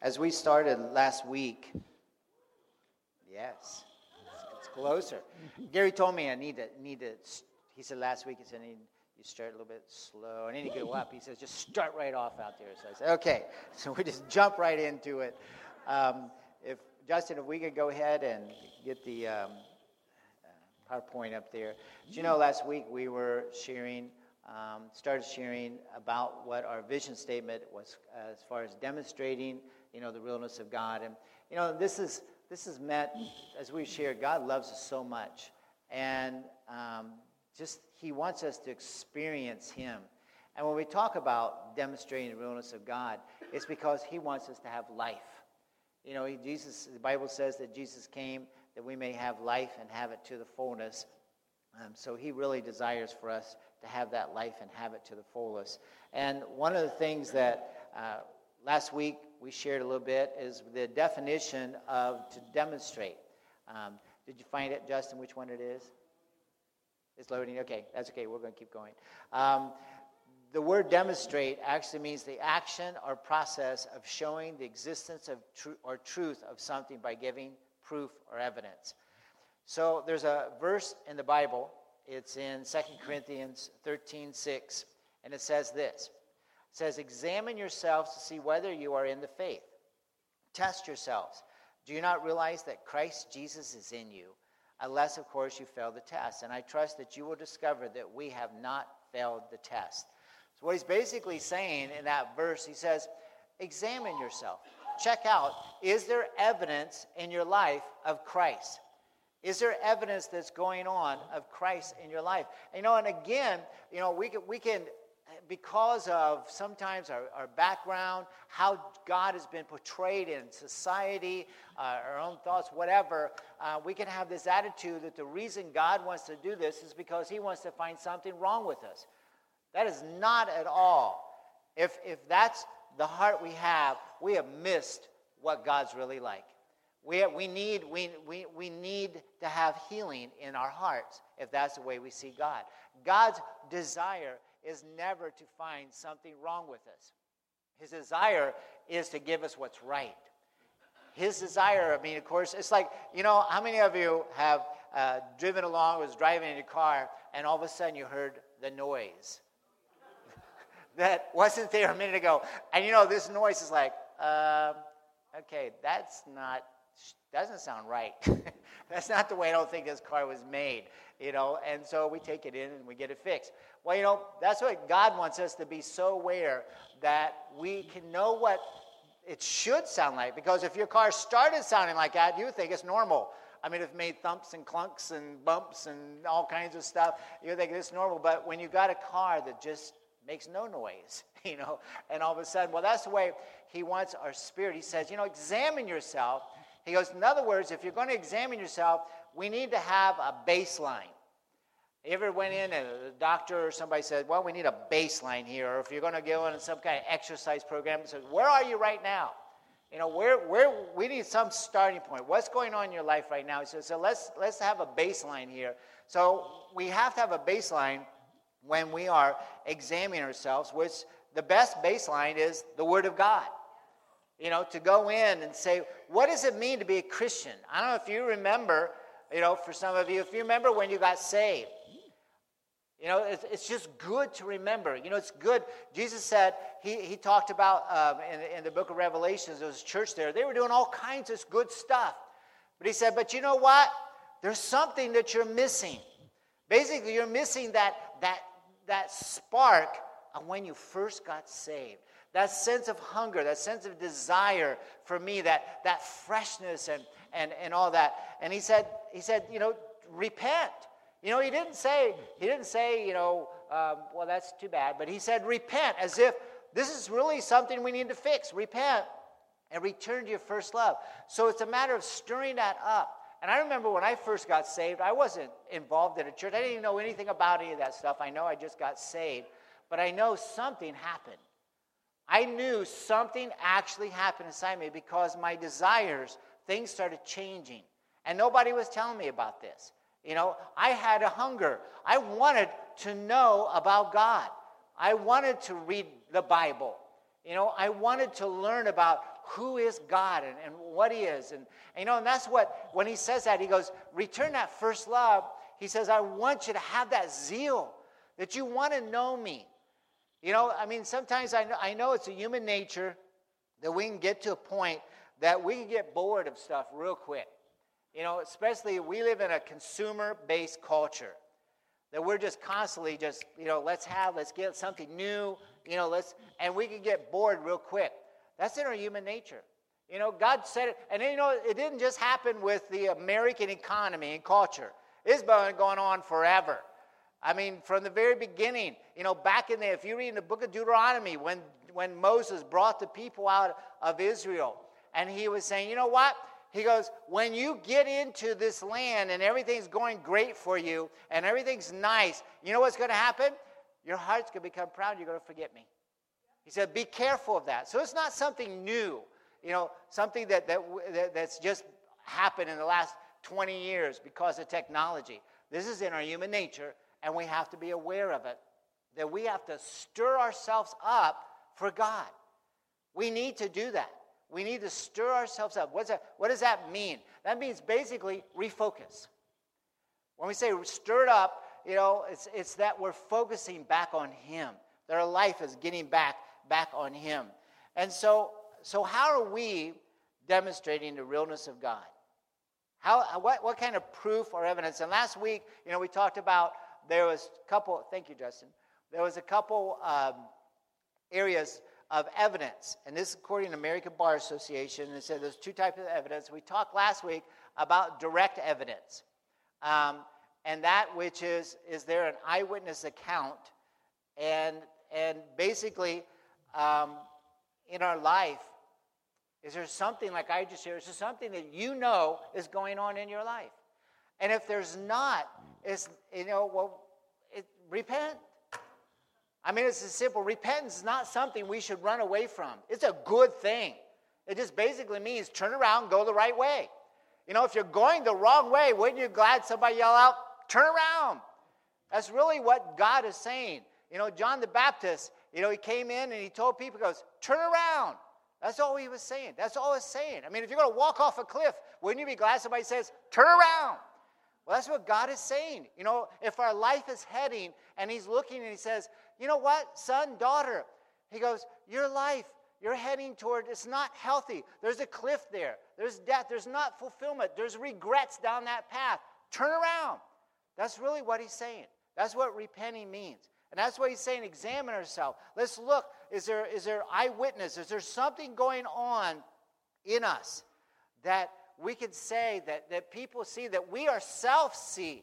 As we started last week, yes, it's closer. Gary told me I need to. He said last week, he said, you start a little bit slow. I need to go up. He says, just start right off out there. So I said, okay. So we just jump right into it. If Justin, if we could go ahead and get the PowerPoint up there. As you know, last week we were started sharing about what our vision statement was as far as demonstrating, the realness of God. And, this is meant, as we shared, God loves us so much. And He wants us to experience Him. And when we talk about demonstrating the realness of God, it's because He wants us to have life. The Bible says that Jesus came that we may have life and have it to the fullness. So He really desires for us to have that life and have it to the fullest. And one of the things that last week we shared a little bit is the definition of to demonstrate. Did you find it, Justin, which one it is? It's loading? Okay, that's okay. We're going to keep going. The word demonstrate actually means the action or process of showing the existence of truth of something by giving proof or evidence. So there's a verse in the Bible. It's in 2 Corinthians 13:6, and it says this. It says, examine yourselves to see whether you are in the faith. Test yourselves. Do you not realize that Christ Jesus is in you? Unless, of course, you fail the test. And I trust that you will discover that we have not failed the test. So what he's basically saying in that verse, he says, examine yourself. Check out, is there evidence in your life of Christ? Is there evidence that's going on of Christ in your life? And again, we can, because of sometimes our background, how God has been portrayed in society, our own thoughts, whatever, we can have this attitude that the reason God wants to do this is because He wants to find something wrong with us. That is not at all. If that's the heart we have missed what God's really like. We need to have healing in our hearts if that's the way we see God. God's desire is never to find something wrong with us. His desire is to give us what's right. His desire, of course, it's like, how many of you have driven along, was driving in your car, and all of a sudden you heard the noise that wasn't there a minute ago. And this noise is like, okay, doesn't sound right. That's not the way I don't think this car was made, and so we take it in and we get it fixed. Well, that's what God wants us to be so aware that we can know what it should sound like, because if your car started sounding like that, you think it's normal. If it made thumps and clunks and bumps and all kinds of stuff, you think it's normal. But when you got a car that just makes no noise, and all of a sudden, well, that's the way He wants our spirit. He says, examine yourself. He goes, in other words, if you're going to examine yourself, we need to have a baseline. You ever went in and a doctor or somebody said, well, we need a baseline here, or if you're going to go on some kind of exercise program, it says, where are you right now? Where we need some starting point. What's going on in your life right now? He says, so let's have a baseline here. So we have to have a baseline when we are examining ourselves, which the best baseline is the Word of God. To go in and say, what does it mean to be a Christian? I don't know if you remember, for some of you, if you remember when you got saved. It's just good to remember. It's good. Jesus said, he talked about in the book of Revelations, there was a church there. They were doing all kinds of good stuff. But he said, but you know what? There's something that you're missing. Basically, you're missing that spark of when you first got saved. That sense of hunger, that sense of desire for me, that freshness and all that. And he said, repent. He didn't say, well, that's too bad. But he said, repent, as if this is really something we need to fix. Repent and return to your first love. So it's a matter of stirring that up. And I remember when I first got saved, I wasn't involved in a church. I didn't even know anything about any of that stuff. I know I just got saved. But I know something happened. I knew something actually happened inside me because my desires, things started changing. And nobody was telling me about this. I had a hunger. I wanted to know about God. I wanted to read the Bible. I wanted to learn about who is God and what he is. And and that's what, when he says that, he goes, return that first love. He says, I want you to have that zeal, that you want to know me. Sometimes I know it's a human nature that we can get to a point that we can get bored of stuff real quick. Especially we live in a consumer-based culture. That we're just constantly let's get something new, and we can get bored real quick. That's in our human nature. God said it, and it didn't just happen with the American economy and culture. It's been going on forever. From the very beginning, back in there, if you read in the book of Deuteronomy, when Moses brought the people out of Israel, and he was saying, you know what? He goes, when you get into this land and everything's going great for you and everything's nice, you know what's going to happen? Your heart's going to become proud. You're going to forget me. He said, be careful of that. So it's not something new, something that's just happened in the last 20 years because of technology. This is in our human nature, and we have to be aware of it, that we have to stir ourselves up for God. We need to do that. We need to stir ourselves up. What does that mean? That means basically refocus. When we say stirred up, it's that we're focusing back on him. That our life is getting back on him. And so how are we demonstrating the realness of God? What kind of proof or evidence? And last week, we talked about there was a couple. Thank you, Justin. There was a couple areas of evidence, and this is according to the American Bar Association. And it said there's two types of evidence. We talked last week about direct evidence, and that which is there an eyewitness account, and basically in our life, is there something like I just shared? Is there something that is going on in your life? And if there's not, repent. It's as simple. Repentance is not something we should run away from. It's a good thing. It just basically means turn around, go the right way. If you're going the wrong way, wouldn't you glad somebody yell out, turn around? That's really what God is saying. John the Baptist, he came in and he told people, he goes, turn around. That's all he was saying. That's all it's saying. If you're going to walk off a cliff, wouldn't you be glad somebody says, turn around? Well, that's what God is saying. If our life is heading and he's looking and he says, you know what, son, daughter, he goes, your life, you're heading toward, it's not healthy. There's a cliff there. There's death. There's not fulfillment. There's regrets down that path. Turn around. That's really what he's saying. That's what repenting means. And that's what he's saying, examine ourselves. Let's look, is there eyewitness? Is there something going on in us that we could say that people see, that we ourselves see?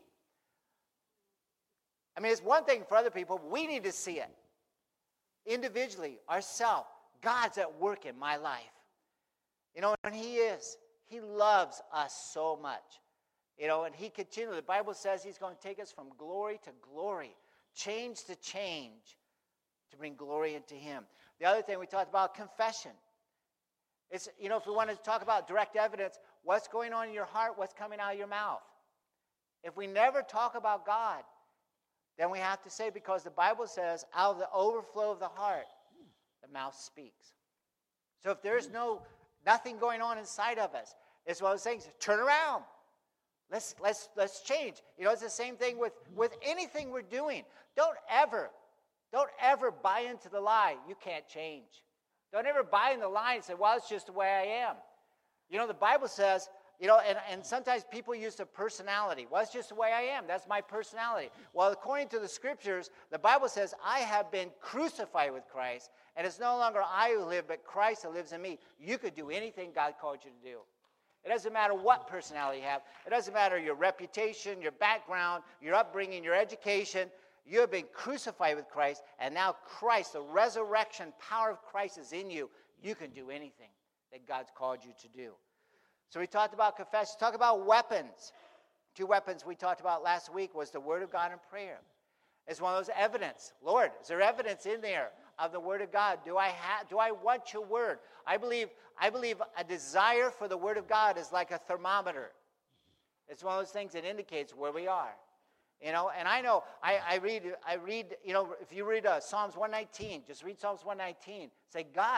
It's one thing for other people, but we need to see it. Individually, ourselves, God's at work in my life. And he loves us so much. And he continually, the Bible says he's going to take us from glory to glory, change to change, to bring glory into him. The other thing we talked about, confession. It's, if we want to talk about direct evidence, what's going on in your heart, what's coming out of your mouth. If we never talk about God, then we have to say, because the Bible says, out of the overflow of the heart, the mouth speaks. So if there's nothing going on inside of us, it's one of those things, turn around. Let's change. It's the same thing with anything we're doing. Don't ever buy into the lie, you can't change. Don't ever buy in the lie and say, well, it's just the way I am. The Bible says, and sometimes people use the personality. Well, it's just the way I am. That's my personality. Well, according to the scriptures, the Bible says, I have been crucified with Christ, and it's no longer I who live, but Christ who lives in me. You could do anything God called you to do. It doesn't matter what personality you have. It doesn't matter your reputation, your background, your upbringing, your education. You have been crucified with Christ, and now Christ, the resurrection power of Christ is in you. You can do anything that God's called you to do. So we talked about confession. Talk about weapons. Two weapons we talked about last week was the Word of God and prayer. It's one of those evidence. Lord, is there evidence in there of the Word of God? Do I want your Word? I believe a desire for the Word of God is like a thermometer. It's one of those things that indicates where we are. And I know, I read, if you read Psalms 119, just read Psalms 119. Say, God,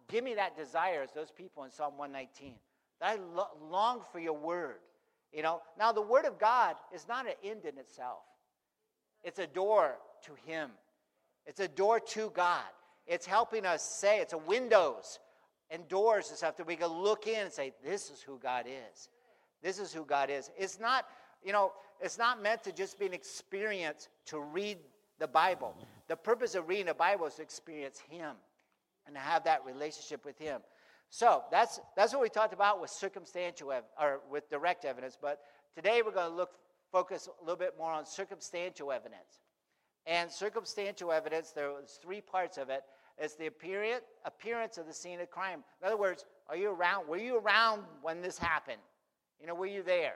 Give me that desire as those people in Psalm 119. That I long for your word. Now the word of God is not an end in itself. It's a door to him. It's a door to God. It's helping us say, it's a windows and doors and stuff that we can look in and say, this is who God is. This is who God is. It's not, it's not meant to just be an experience to read the Bible. The purpose of reading the Bible is to experience him and to have that relationship with him. So that's what we talked about with circumstantial or with direct evidence. But today we're going to focus a little bit more on circumstantial evidence. And circumstantial evidence, there's three parts of it. It's the appearance of the scene of crime. In other words, are you around? Were you around when this happened? Were you there?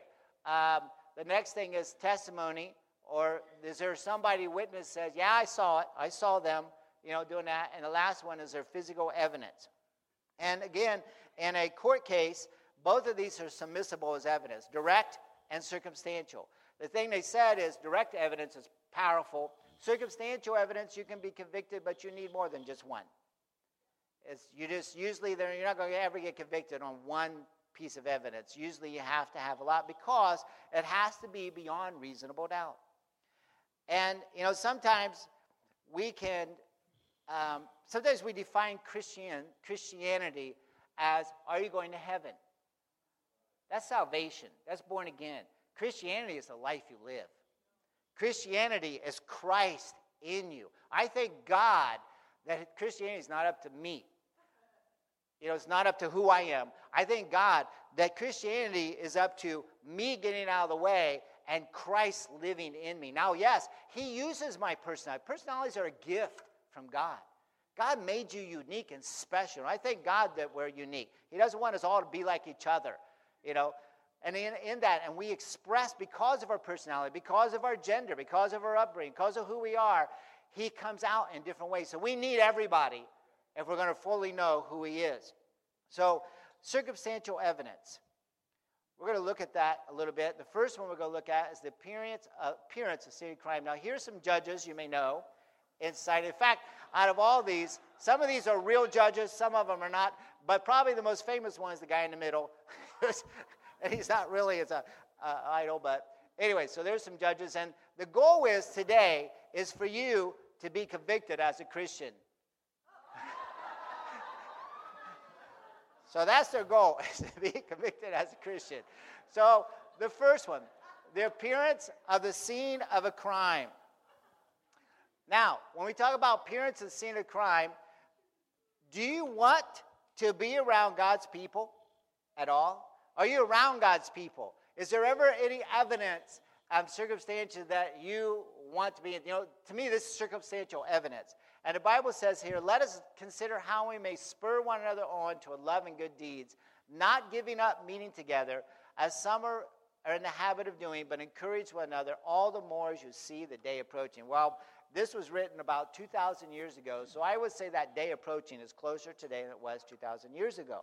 The next thing is testimony, or is there somebody witness says, yeah, I saw it. I saw them, doing that. And the last one is their physical evidence. And again, in a court case, both of these are submissible as evidence, direct and circumstantial. The thing they said is direct evidence is powerful. Circumstantial evidence, you can be convicted, but you need more than just one. You're not going to ever get convicted on one piece of evidence. Usually you have to have a lot because it has to be beyond reasonable doubt. And, sometimes we can, sometimes we define Christianity as, are you going to heaven? That's salvation. That's born again. Christianity is the life you live. Christianity is Christ in you. I thank God that Christianity is not up to me. It's not up to who I am. I thank God that Christianity is up to me getting out of the way and Christ living in me. Now, yes, he uses my personality. Personalities are a gift from God. God made you unique and special. I thank God that we're unique. He doesn't want us all to be like each other, And in that, and we express because of our personality, because of our gender, because of our upbringing, because of who we are, he comes out in different ways. So we need everybody if we're going to fully know who he is. So circumstantial evidence. We're going to look at that a little bit. The first one we're going to look at is the appearance of serious crime. Now, here's some judges you may know inside. In fact, out of all these, some of these are real judges, some of them are not, but probably the most famous one is the guy in the middle. And he's not really, it's an idol, but anyway, so there's some judges. And the goal today is for you to be convicted as a Christian. So that's their goal, is to be convicted as a Christian. So the first one, the appearance of the scene of a crime. Now, when we talk about appearance of the scene of crime, do you want to be around God's people at all? Are you around God's people? Is there ever any evidence of circumstances that you want to be in? To me, this is circumstantial evidence. And the Bible says here, let us consider how we may spur one another on to love and good deeds, not giving up meeting together, as some are in the habit of doing, but encourage one another all the more as you see the day approaching. Well, this was written about 2,000 years ago, so I would say that day approaching is closer today than it was 2,000 years ago.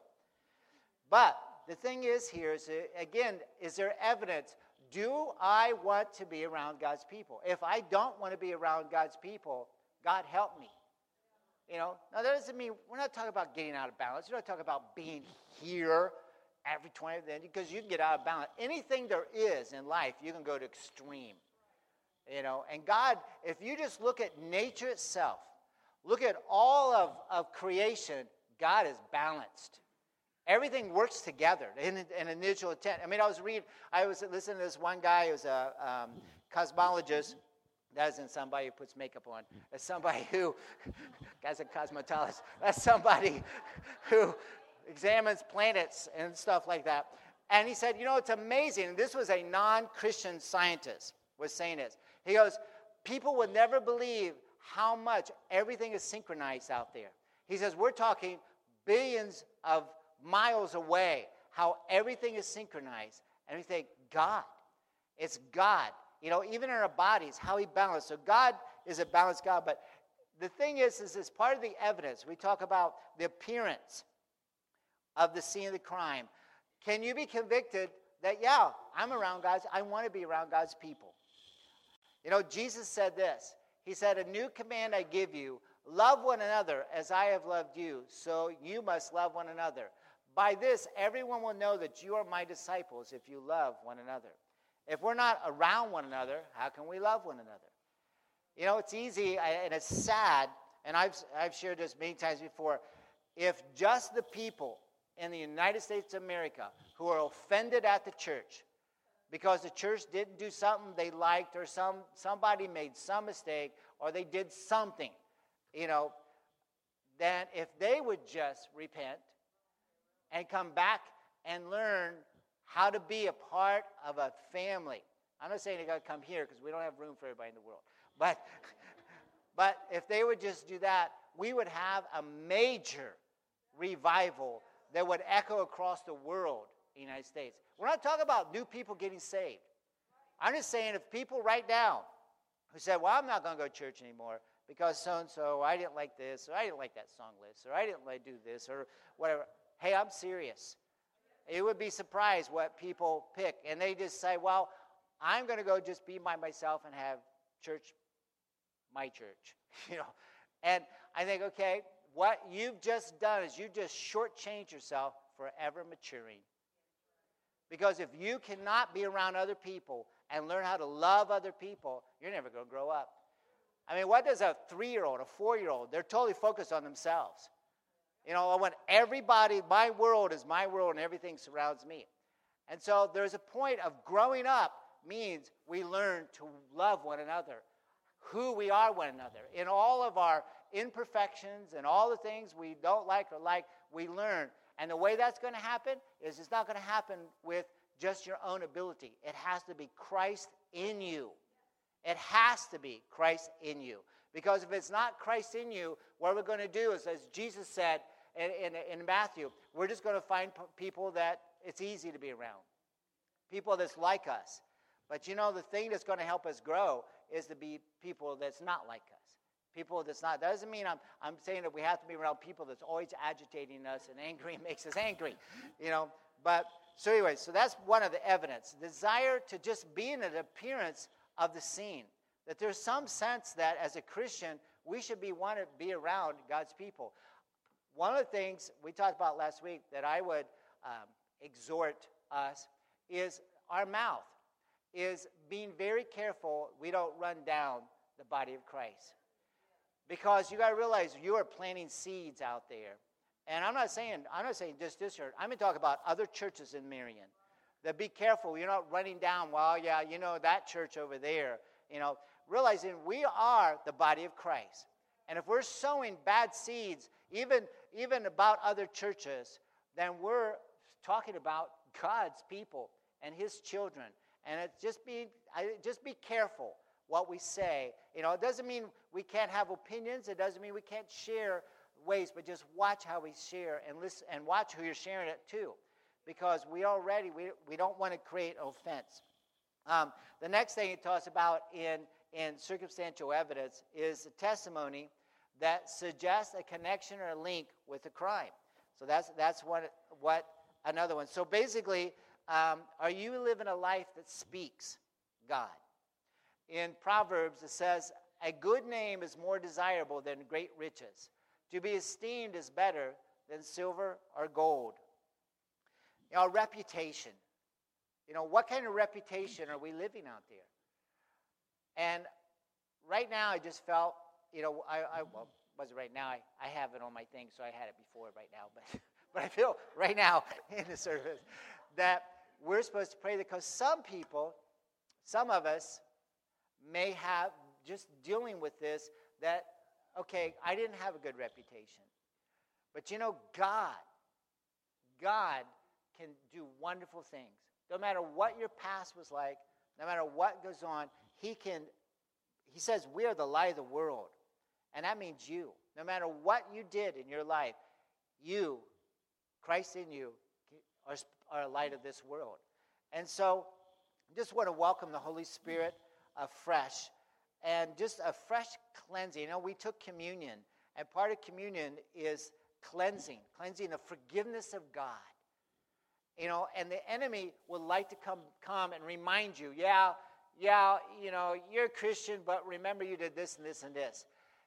But the thing is here is, again, is there evidence? Do I want to be around God's people? If I don't want to be around God's people, God help me. Now that doesn't mean, we're not talking about getting out of balance. We're not talking about being here every 20 minutes, because you can get out of balance. Anything there is in life, you can go to extreme. And God, if you just look at nature itself, look at all of creation, God is balanced. Everything works together in an initial intent. I was listening to this one guy who was a cosmologist. That isn't somebody who puts makeup on. That's somebody who, guy's a cosmetologist. That's somebody who examines planets and stuff like that. And he said, it's amazing. And this was a non-Christian scientist was saying this. He goes, people would never believe how much everything is synchronized out there. He says, we're talking billions of miles away, how everything is synchronized. And we think, God, it's God. Even in our bodies, how he balanced. So God is a balanced God. But the thing is this part of the evidence. We talk about the appearance of the scene of the crime. Can you be convicted that, yeah, I'm around God's, I want to be around God's people? Jesus said this. He said, a new command I give you, Love one another as I have loved you, so you must love one another. By this, everyone will know that you are my disciples if you love one another. If we're not around one another, how can we love one another? You know, it's easy and it's sad, and I've shared this many times before. If just the people in the United States of America who are offended at the church because the church didn't do something they liked, or somebody made some mistake, or they did something, you know, then if they would just repent and come back and learn how to be a part of a family. I'm not saying they got to come here because we don't have room for everybody in the world. But if they would just do that, we would have a major revival that would echo across the world in the United States. We're not talking about new people getting saved. I'm just saying if people right now who said, well, I'm not going to go to church anymore because so-and-so, I didn't like this, or I didn't like that song list, or I didn't like do this, or whatever. Hey, I'm serious. You would be surprised what people pick. And they just say, well, I'm going to go just be by myself and have church, my church. You know. And I think, okay, what you've just done is you just shortchanged yourself forever maturing. Because if you cannot be around other people and learn how to love other people, you're never going to grow up. I mean, what does a 3-year-old, a 4-year-old, they're totally focused on themselves. You know, I want everybody, my world is my world and everything surrounds me. And so there's a point of growing up means we learn to love one another, who we are one another. In all of our imperfections and all the things we don't like or like, we learn. And the way that's going to happen is it's not going to happen with just your own ability. It has to be Christ in you. It has to be Christ in you. Because if it's not Christ in you, what we're going to do is, as Jesus said in Matthew, we're just going to find people that it's easy to be around. People that's like us. But you know, the thing that's going to help us grow is to be people that's not like us. People that's not. That doesn't mean I'm saying that we have to be around people that's always agitating us and angry and makes us angry. You know, but so anyway, so that's one of the evidence. Desire to just be in an appearance of the scene. That there's some sense that as a Christian, we should want to be around God's people. One of the things we talked about last week that I would exhort us is our mouth, is being very careful we don't run down the body of Christ. Because you got to realize you are planting seeds out there. And I'm not saying just this church. I'm going to talk about other churches in Marion. That be careful. You're not running down, well, yeah, you know, that church over there. You know, realizing we are the body of Christ. And if we're sowing bad seeds, even about other churches, then we're talking about God's people and his children. And it's just be careful what we say. You know, it doesn't mean we can't have opinions. It doesn't mean we can't share ways, but just watch how we share and listen and watch who you're sharing it to. Because we don't want to create offense. The next thing it talks about in circumstantial evidence is a testimony that suggests a connection or a link with a crime. So that's what another one. So basically, are you living a life that speaks God? In Proverbs, it says, a good name is more desirable than great riches. To be esteemed is better than silver or gold. You know, reputation. You know, what kind of reputation are we living out there? And right now, I just felt, you know, wasn't right now. I have it on my thing, so I had it before right now. But I feel right now in the service that we're supposed to pray because some of us may have just dealing with this that, okay, I didn't have a good reputation. But you know, God can do wonderful things. No matter what your past was like, no matter what goes on, he says we are the light of the world. And that means you. No matter what you did in your life, you, Christ in you, are a light of this world. And so I just want to welcome the Holy Spirit afresh. And just a fresh cleansing. You know, we took communion. And part of communion is cleansing the forgiveness of God. You know, and the enemy would like to come and remind you, yeah, you know, you're a Christian, but remember you did this and this and this.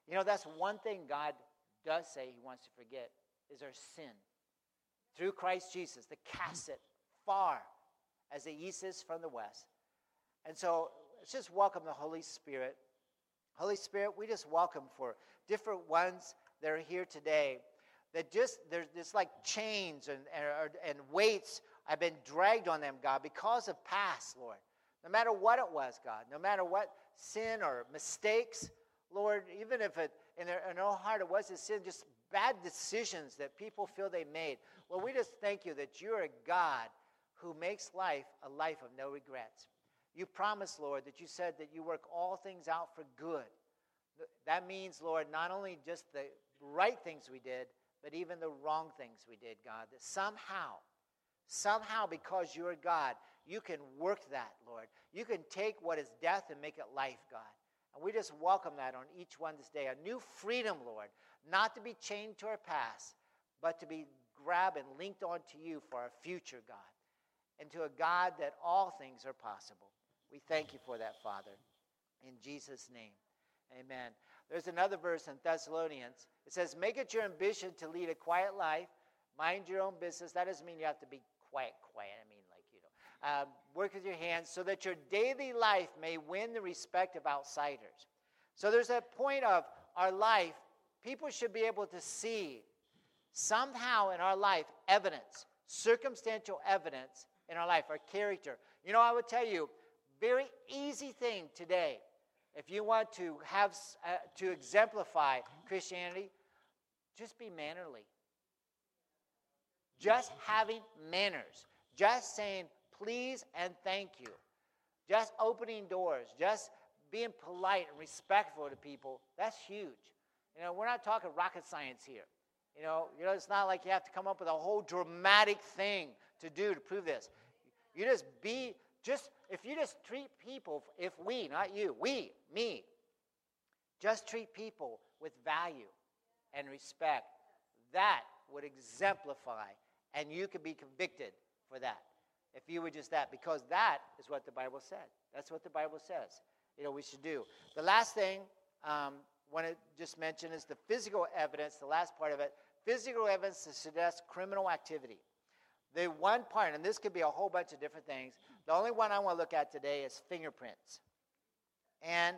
You know, that's one thing God does say he wants to forget is our sin. Through Christ Jesus, to cast it far as the east is from the west. And so let's just welcome the Holy Spirit. Holy Spirit, we just welcome for different ones that are here today that just, there's like chains and weights have been dragged on them, God, because of past, Lord. No matter what it was, God, no matter what sin or mistakes, Lord, even if in their heart it was a sin, just bad decisions that people feel they made. Well, we just thank you that you're a God who makes life a life of no regrets. You promised, Lord, that you said that you work all things out for good. That means, Lord, not only just the right things we did, but even the wrong things we did, God, that somehow because you're God, you can work that, Lord. You can take what is death and make it life, God. And we just welcome that on each one this day. A new freedom, Lord, not to be chained to our past, but to be grabbed and linked onto you for our future, God, and to a God that all things are possible. We thank you for that, Father. In Jesus' name, amen. There's another verse in Thessalonians. It says, make it your ambition to lead a quiet life, mind your own business. That doesn't mean you have to be quiet. I mean, like, work with your hands so that your daily life may win the respect of outsiders. So there's a point of our life, people should be able to see somehow in our life evidence, circumstantial evidence in our life, our character. You know, I would tell you, very easy thing today, if you want to have to exemplify Christianity, just be mannerly. Just having manners. Just saying please and thank you. Just opening doors. Just being polite and respectful to people. That's huge. You know, we're not talking rocket science here. You know, it's not like you have to come up with a whole dramatic thing to do to prove this. You just if you just treat people, if we, not you, me, just treat people with value and respect, that would exemplify, and you could be convicted for that. If you were just that, because that is what the Bible said. That's what the Bible says. You know, we should do. The last thing I want to just mention is the physical evidence, the last part of it, physical evidence to suggest criminal activity. The one part, and this could be a whole bunch of different things, the only one I want to look at today is fingerprints. And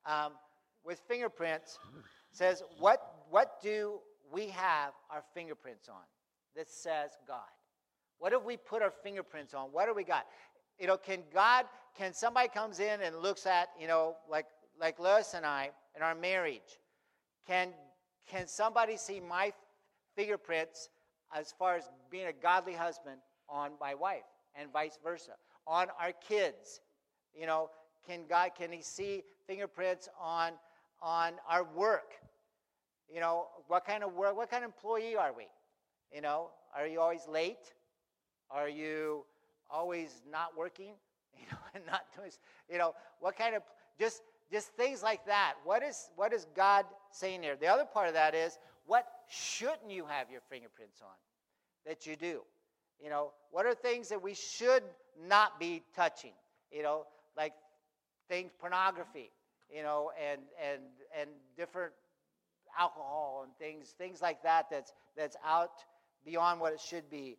with fingerprints, it says, what do we have our fingerprints on that says God? What have we put our fingerprints on? What do we got? You know, can somebody comes in and looks at, you know, like Lois and I in our marriage, can somebody see my fingerprints as far as being a godly husband on my wife and vice versa? On our kids, you know, can he see fingerprints on our work? You know, what kind of work, what kind of employee are we? You know, are you always late? Are you always not working? You know, and not doing, you know, what kind of, just things like that. What is God saying there? The other part of that is, what shouldn't you have your fingerprints on that you do? You know, what are things that we should not be touching? You know, like things, pornography, you know, and different alcohol and things like that that's out beyond what it should be.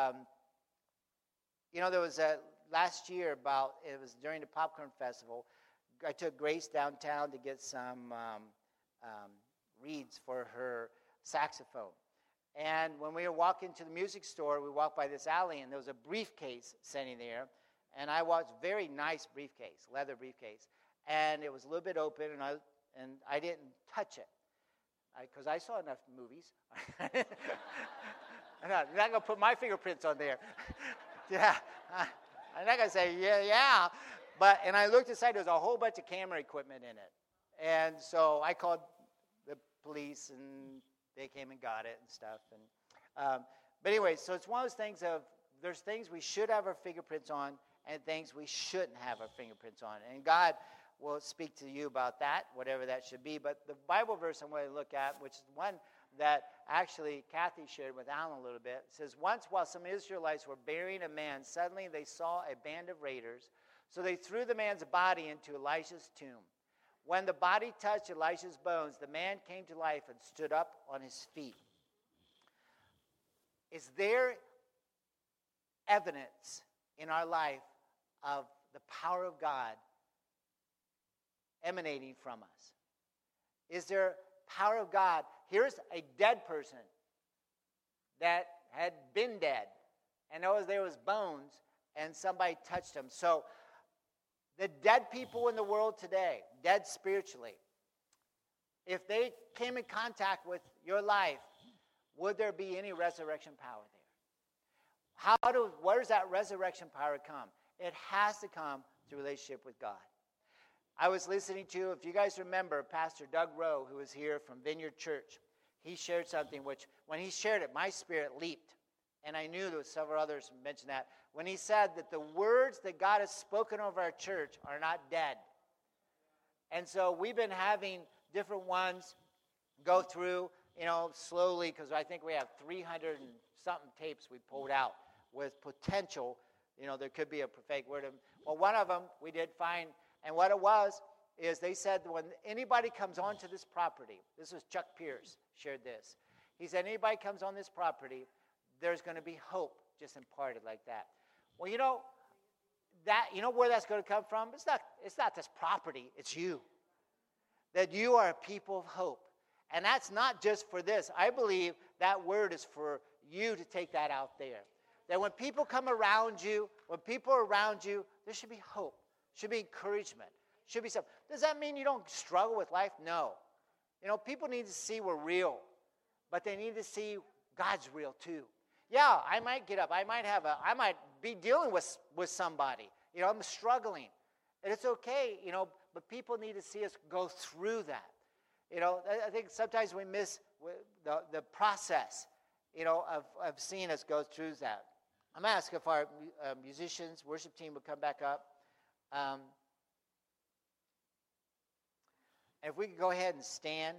You know, there was last year it was during the Popcorn Festival, I took Grace downtown to get some reeds for her saxophone. And when we were walking to the music store, we walked by this alley, and there was a briefcase sitting there. And I watched very nice briefcase, leather briefcase. And it was a little bit open, and I didn't touch it because I saw enough movies. I'm not going to put my fingerprints on there. Yeah, I'm not going to say, yeah. And I looked inside, there was a whole bunch of camera equipment in it. And so I called the police, and they came and got it and stuff. But anyway, so it's one of those things of, there's things we should have our fingerprints on and things we shouldn't have our fingerprints on. And God will speak to you about that, whatever that should be. But the Bible verse I'm going to look at, which is one that actually Kathy shared with Alan a little bit, says, once while some Israelites were burying a man, suddenly they saw a band of raiders. So they threw the man's body into Elisha's tomb. When the body touched Elisha's bones, the man came to life and stood up on his feet. Is there evidence in our life of the power of God emanating from us? Is there power of God? Here's a dead person that had been dead, and there was bones, and somebody touched him. So the dead people in the world today, dead spiritually, if they came in contact with your life, would there be any resurrection power there? Where does that resurrection power come? It has to come through relationship with God. I was listening to, if you guys remember, Pastor Doug Rowe, who was here from Vineyard Church. He shared something which, when he shared it, my spirit leaped. And I knew there were several others who mentioned that. When he said that the words that God has spoken over our church are not dead. And so we've been having different ones go through, slowly, because I think we have 300 and something tapes we pulled out with potential. There could be a prophetic word. Well, one of them we did find, and what it was is they said when anybody comes onto this property, this was Chuck Pierce shared this. He said anybody comes on this property, there's going to be hope just imparted like that. Well, where that's going to come from? It's not this property, it's you. That you are a people of hope. And that's not just for this. I believe that word is for you to take that out there. That when people come around you, there should be hope, should be encouragement, should be something. Does that mean you don't struggle with life? No. People need to see we're real, but they need to see God's real too. Yeah, I might get up. I might be dealing with somebody. I'm struggling. And it's okay, but people need to see us go through that. I think sometimes we miss the process, of seeing us go through that. I'm going to ask if our musicians, worship team would come back up. And if we could go ahead and stand.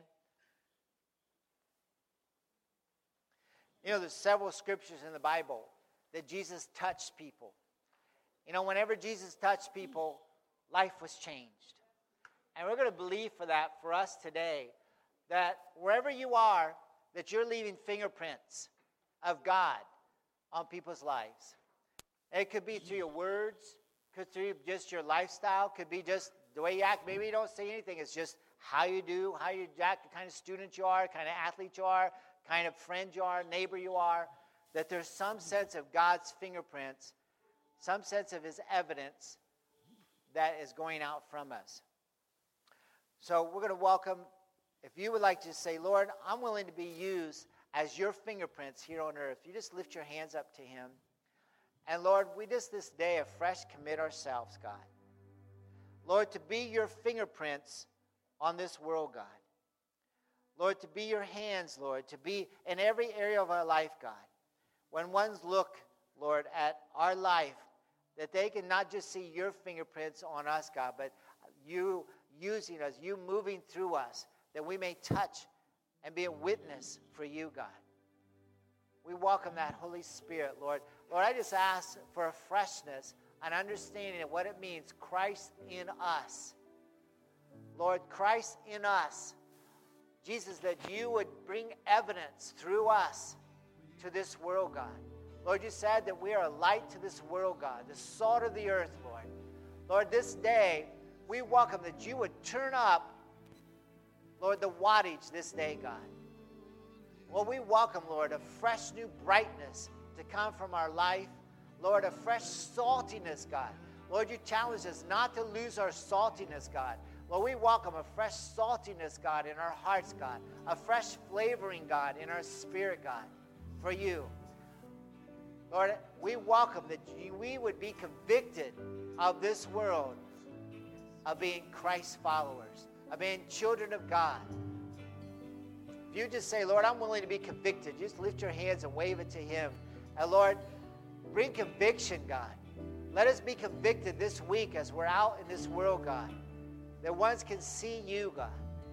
There's several scriptures in the Bible that Jesus touched people. Whenever Jesus touched people, life was changed. And we're going to believe for that for us today, that wherever you are, that you're leaving fingerprints of God on people's lives. It could be through your words, could be just your lifestyle, could be just the way you act. Maybe you don't say anything. It's just how you act, the kind of student you are, the kind of athlete you are, kind of friend you are, neighbor you are, that there's some sense of God's fingerprints, some sense of his evidence that is going out from us. So we're going to welcome, if you would like to say, Lord, I'm willing to be used as your fingerprints here on earth. You just lift your hands up to him. And Lord, we just this day afresh commit ourselves, God. Lord, to be your fingerprints on this world, God. Lord, to be your hands, Lord, to be in every area of our life, God. When ones look, Lord, at our life, that they can not just see your fingerprints on us, God, but you using us, you moving through us, that we may touch and be a witness for you, God. We welcome that Holy Spirit, Lord. Lord, I just ask for a freshness, an understanding of what it means, Christ in us. Lord, Christ in us. Jesus, that you would bring evidence through us to this world, God. Lord, you said that we are a light to this world, God, the salt of the earth, Lord. Lord, this day, we welcome that you would turn up, Lord, the wattage this day, God. Lord, we welcome, Lord, a fresh new brightness to come from our life. Lord, a fresh saltiness, God. Lord, you challenge us not to lose our saltiness, God. Lord, we welcome a fresh saltiness, God, in our hearts, God. A fresh flavoring, God, in our spirit, God, for you. Lord, we welcome that we would be convicted of this world, of being Christ followers, of being children of God. If you just say, Lord, I'm willing to be convicted, just lift your hands and wave it to him. And Lord, bring conviction, God. Let us be convicted this week as we're out in this world, God, that ones can see you, God.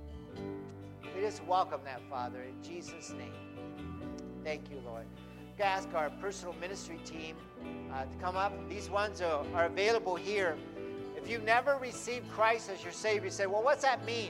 We just welcome that, Father, in Jesus' name. Thank you, Lord. I'm going to ask our personal ministry team to come up. These ones are available here. If you've never received Christ as your Savior, you say, well, what's that mean?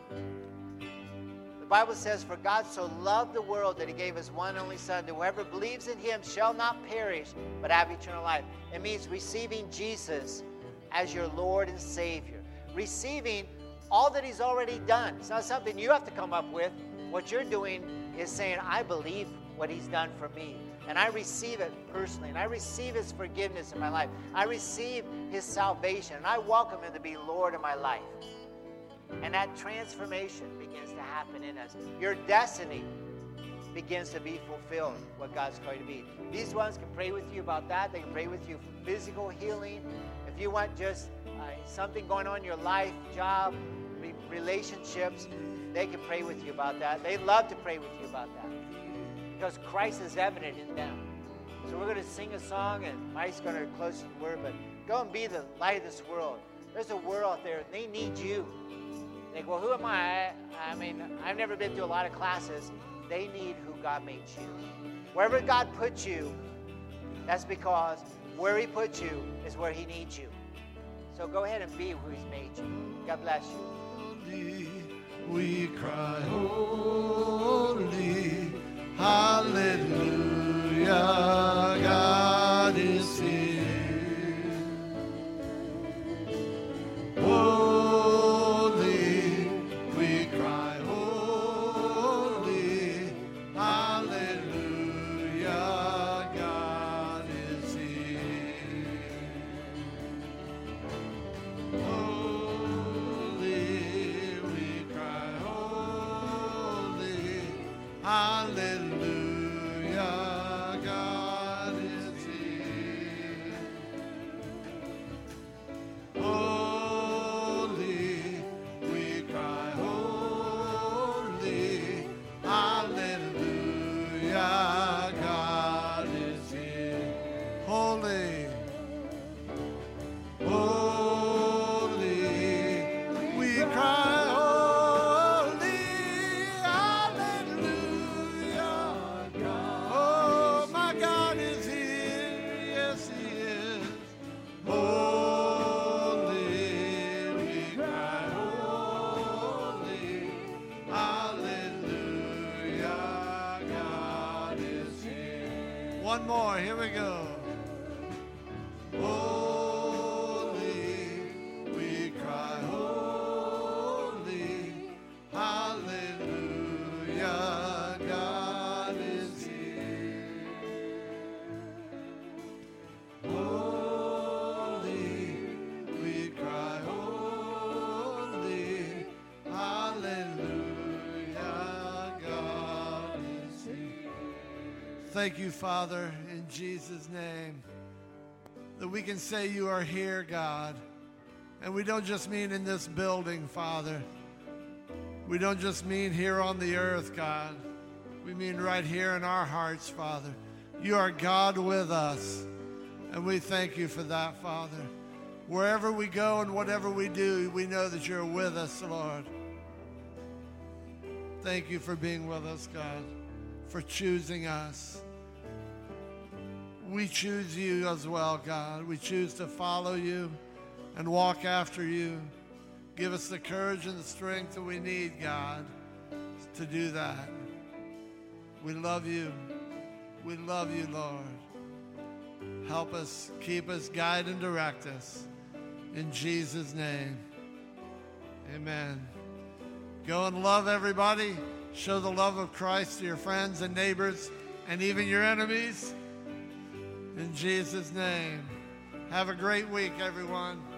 The Bible says, for God so loved the world that he gave his one and only Son, that whoever believes in him shall not perish, but have eternal life. It means receiving Jesus as your Lord and Savior. Receiving all that he's already done. It's not something you have to come up with. What you're doing is saying, I believe what he's done for me. And I receive it personally. And I receive his forgiveness in my life. I receive his salvation. And I welcome him to be Lord of my life. And that transformation begins to happen in us. Your destiny begins to be fulfilled, what God's called you to be. These ones can pray with you about that. They can pray with you for physical healing. If you want just something going on in your life, job, relationships, they can pray with you about that. They love to pray with you about that because Christ is evident in them. So we're going to sing a song, and Mike's going to close the word, but go and be the light of this world. There's a world out there, and they need you. They go, well, who am I? I mean, I've never been through a lot of classes. They need who God made you. Wherever God put you, that's because where he put you is where he needs you. So go ahead and be who he's made you. God bless you. We cry, holy, hallelujah, God is here. Holy, we cry, holy, hallelujah, God is here. Hallelujah, God is here. Holy, we cry, holy, hallelujah, God is here. Holy, holy, we cry. One more, here we go. Holy, we cry, holy, hallelujah, God is here. Holy, we cry, holy, hallelujah, God is here. Thank you, Father, in Jesus' name, that we can say you are here, God. And we don't just mean in this building, Father. We don't just mean here on the earth, God. We mean right here in our hearts, Father. You are God with us. And we thank you for that, Father. Wherever we go and whatever we do, we know that you're with us, Lord. Thank you for being with us, God, for choosing us. We choose you as well, God. We choose to follow you and walk after you. Give us the courage and the strength that we need, God, to do that. We love you. We love you, Lord. Help us, keep us, guide and direct us. In Jesus' name, amen. Go and love everybody. Show the love of Christ to your friends and neighbors and even your enemies. In Jesus' name. Have a great week, everyone.